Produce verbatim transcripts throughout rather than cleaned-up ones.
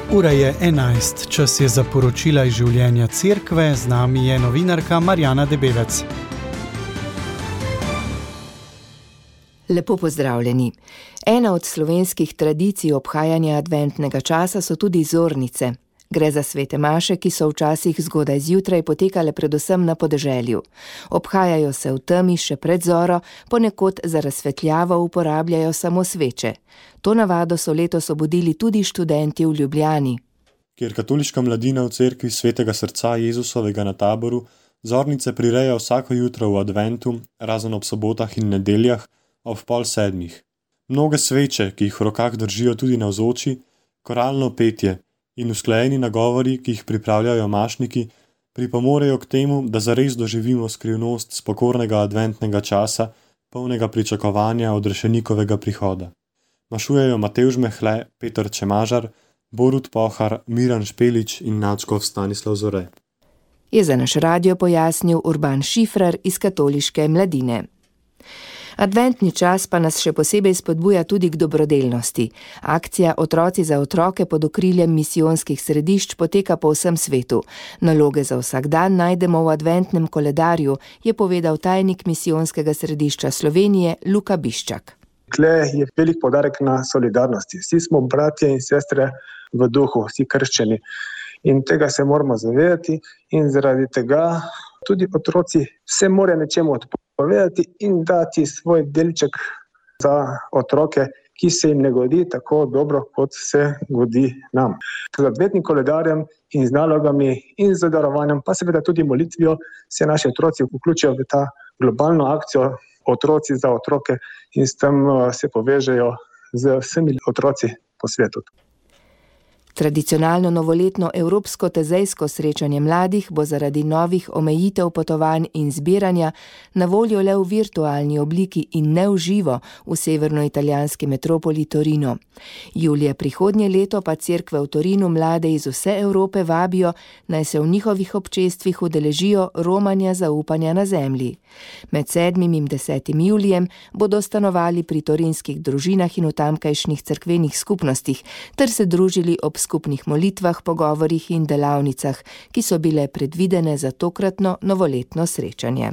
Ura je enajst, čas je za poročila iz življenja cerkve, z nami je novinarka Marjana Debevec. Lepo pozdravljeni. Ena od slovenskih tradicij obhajanja adventnega časa so tudi zornice. Gre za svete maše, ki so včasih zgodaj zjutraj potekale predvsem na podeželju. Obhajajo se v temi še pred zoro, ponekod za razsvetljavo uporabljajo samo sveče. To navado so letos obudili tudi študenti v Ljubljani. Kjer katoliška mladina v cerkvi Svetega srca Jezusovega na Taboru zornice prireja vsako jutro v adventu, razen ob sobotah in nedeljah, ob pol sedmih. Mnoge sveče, ki jih v rokah držijo tudi navzoči, koralno petje in usklajeni nagovori, ki jih pripravljajo mašniki, pripomorejo k temu, da zares doživimo skrivnost spokornega adventnega časa, polnega pričakovanja odrešenikovega prihoda. Mašujejo Matevž Mehle, Peter Čemažar, Borut Pohar, Miran Špelič in nadškof Stanislav Zore. Je za naš radio pojasnil Urban Šifrar iz katoliške mladine. Adventni čas pa nas še posebej spodbuja tudi k dobrodelnosti. Akcija Otroci za otroke pod okriljem misijonskih središč poteka po vsem svetu. Naloge za vsak dan najdemo v adventnem koledarju, je povedal tajnik misijonskega središča Slovenije Luka Biščak. Tle je velik poudarek na solidarnosti. Vsi smo bratje in sestre v duhu, vsi krščeni. In tega se moramo zavedati in zaradi tega tudi otroci se morajo nečemu odpovedati in dati svoj delček za otroke, ki se jim ne godi tako dobro, kot se godi nam. Z adventnim koledarjem in z nalogami in z darovanjem, pa seveda tudi molitvijo, se naši otroci vključijo v ta globalno akcijo Otroci za otroke in s tem se povežejo z vsemi otroci po svetu. Tradicionalno novoletno evropsko tezejsko srečanje mladih bo zaradi novih omejitev potovanj in zbiranja na voljo le v virtualni obliki in ne v živo v severnoitalijanski metropoli Torino. Julija prihodnje leto pa cerkve v Torinu mlade iz vse Evrope vabijo, naj se v njihovih občestvih udeležijo romanja zaupanja na zemlji. Med sedmim in desetim julijem bodo stanovali pri torinskih družinah in v tamkajšnjih cerkvenih skupnostih ter se družili ob skupnih molitvah, pogovorih in delavnicah, ki so bile predvidene za tokratno novoletno srečanje.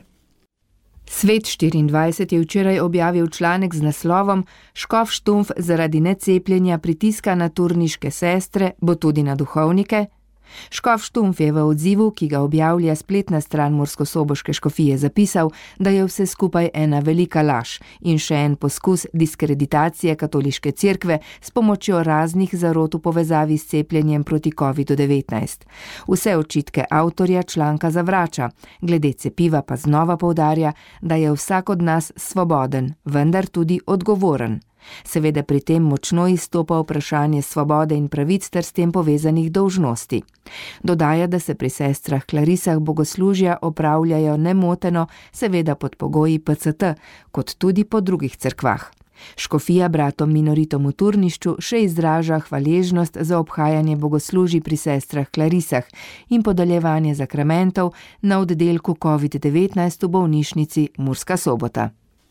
Svet štiriindvajset je včeraj objavil članek z naslovom Škof Štumpf zaradi necepljenja pritiska na turniške sestre, bo tudi na duhovnike. Škof Štumpf je v odzivu, ki ga objavlja spletna stran Murskosoboške škofije, zapisal, da je vse skupaj ena velika laž in še en poskus diskreditacije katoliške cerkve s pomočjo raznih zarot v povezavi s cepljenjem proti kovidu devetnajst. Vse očitke avtorja članka zavrača, glede cepiva pa znova poudarja, da je vsak od nas svoboden, vendar tudi odgovoren. Seveda pri tem močno izstopa vprašanje svobode in pravic ter s tem povezanih dolžnosti. Dodaja, da se pri sestrah Klarisah bogoslužja opravljajo nemoteno, seveda pod pogoji P C T, kot tudi po drugih cerkvah. Škofija bratom minoritom v turnišču še izraža hvaležnost za obhajanje bogoslužij pri sestrah Klarisah in podeljevanje zakramentov na oddelku covid devetnajst v bolnišnici Murska Sobota.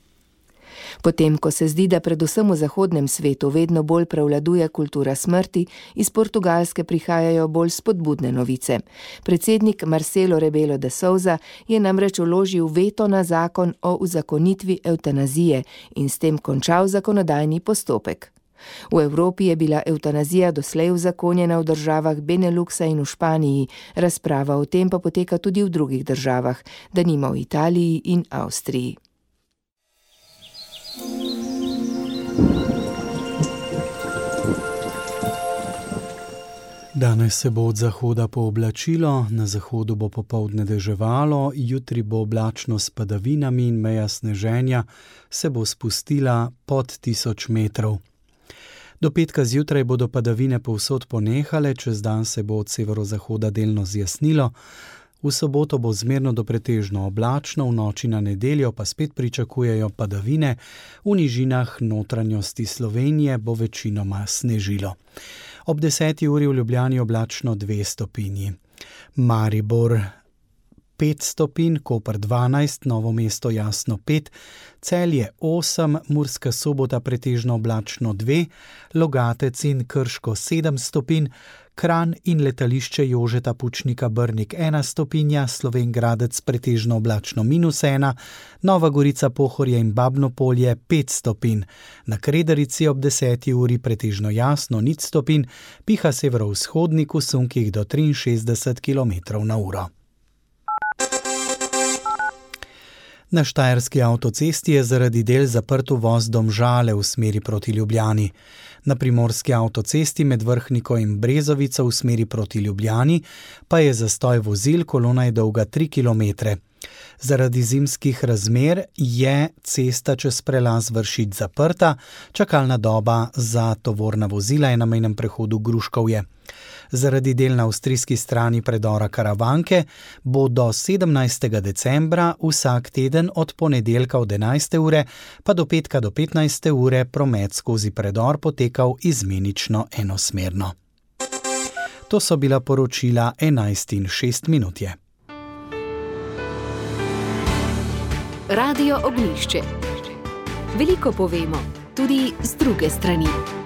Potem, ko se zdi, da predvsem v zahodnem svetu vedno bolj prevladuje kultura smrti, iz Portugalske prihajajo bolj spodbudne novice. Predsednik Marcelo Rebelo de Sousa je namreč vložil veto na zakon o uzakonitvi evtanazije in s tem končal zakonodajni postopek. V Evropi je bila evtanazija doslej uzakonjena v državah Beneluxa in v Španiji, razprava o tem pa poteka tudi v drugih državah, denimo v Italiji in Avstriji. Danes se bo od zahoda pooblačilo, na zahodu bo popoldne deževalo, jutri bo oblačno s padavinami in meja sneženja se bo spustila pod tisoč metrov. Do petka zjutraj bodo padavine povsod ponehale, čez dan se bo od severozahoda delno zjasnilo, v soboto bo zmerno do pretežno oblačno, v noči na nedeljo pa spet pričakujejo padavine, v nižinah notranjosti Slovenije bo večinoma snežilo. Ob deseti uri v Ljubljani oblačno dve stopinji. Maribor pet stopinj, Koper dvanajst, Novo mesto jasno pet, Celje osem, Murska Sobota pretežno oblačno dve, Logatec in Krško sedem stopinj, Kranj in letališče Jožeta Pučnika Brnik ena stopinja, Slovenj Gradec pretežno oblačno minus ena, Nova Gorica Pohorje in Babno Polje pet stopinj, na Kredarici ob deseti uri pretežno jasno nič stopinj, piha severovzhodnik v sunkih do triinšestdeset kilometrov na uro. Na Štajerski avtocesti je zaradi del zaprt uvoz Domžale v smeri proti Ljubljani. Na Primorski avtocesti med Vrhniko in Brezovico v smeri proti Ljubljani pa je zastoj vozil, kolona je dolga tri kilometre. Zaradi zimskih razmer je cesta čez prelaz Vršič zaprta, čakalna doba za tovorna vozila je na mejnem prehodu Gruškovje. Zaradi del na avstrijski strani predora Karavanke bo do sedemnajstega decembra vsak teden od ponedeljka od enajste ure pa do petka do petnajste ure promet skozi predor potekal izmenično enosmerno. To so bila poročila enajst in šest minut je. Radio Ognjišče. Veliko povemo, tudi z druge strani.